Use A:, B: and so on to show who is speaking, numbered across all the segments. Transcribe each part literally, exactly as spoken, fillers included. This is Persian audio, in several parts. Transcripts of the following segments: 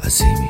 A: عظیمی.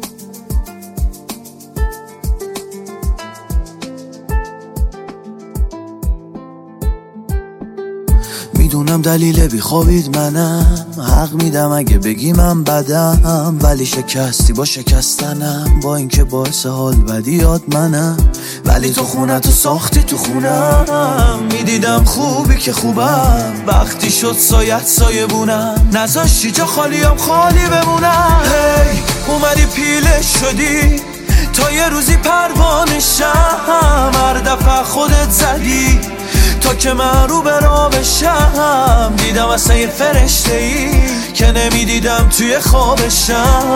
A: میدونم دلیل بیخوابید منم، حق میدم اگه بگی من بدم، ولی شکستی با شکستنم، با اینکه باعث حال بدیات منم. ولی تو خونتو ساختی تو خونم، میدیدم خوبی که خوبم، وقتی شد سایت سایه بونم، نذاشتی جا خالیم خالی بمونم. هی hey, اومدی پیله شدی تا یه روزی پروانه شم، هر دفعه خودت زدی تا که من رو به راه بشم. دیدم اصلا یه فرشته ای که نمیدیدم توی خوابشم.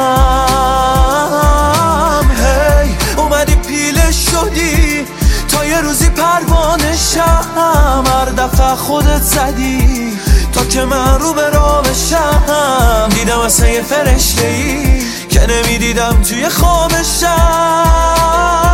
A: هی hey, اومدی پیله شدی تا یه روزی پروانه شم، هر دفعه خودت زدی تا که من رو به راه بشم. دیدم اصلا یه فرشته ای که نمیدیدم توی خوابشم.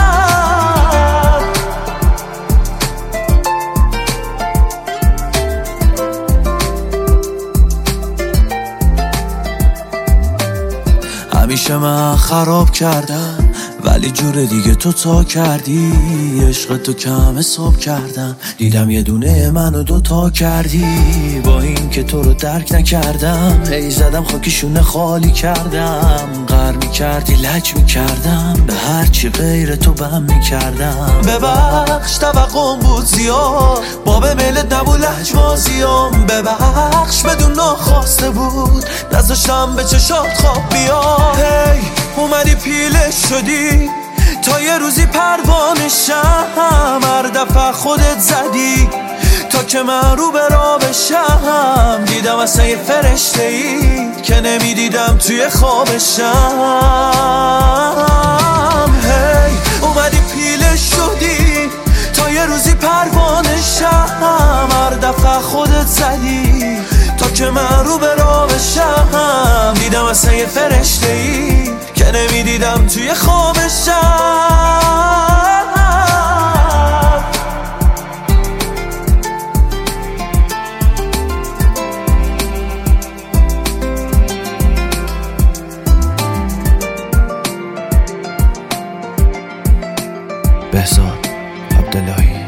A: همیشه من خراب کردم ولی جور دیگه تو تا کردی، عشق تو کم حساب کردم، دیدم یه دونه منو دوتا کردی. با این که تو رو درک نکردم، هی زدم خاکیشونه خالی کردم، غر میکردی لج میکردم، به هرچی غیر تو بم میکردم. ببخش توقعم بود زیاد، باب میلت نبود لجوازیام، ببخش بدون ناخواسته بود، نذاشتم به چشات خواب بیاد. هی اومدی پیله شدی تا یه روزی پروانه شم، هر دفعه خودت زدی تا که من رو به راه بشم. دیدم اصلا یه فرشته ای که نمیدیدم توی خوابشم. هی hey, اومدی پیله شدی تا یه روزی پروانه شم، هر دفعه خودت زدی تا که من رو به راه بشم. دیدم اصلا یه فرشته ای که نمیدیدم توی خوابشم. بهزاد عبداللهی.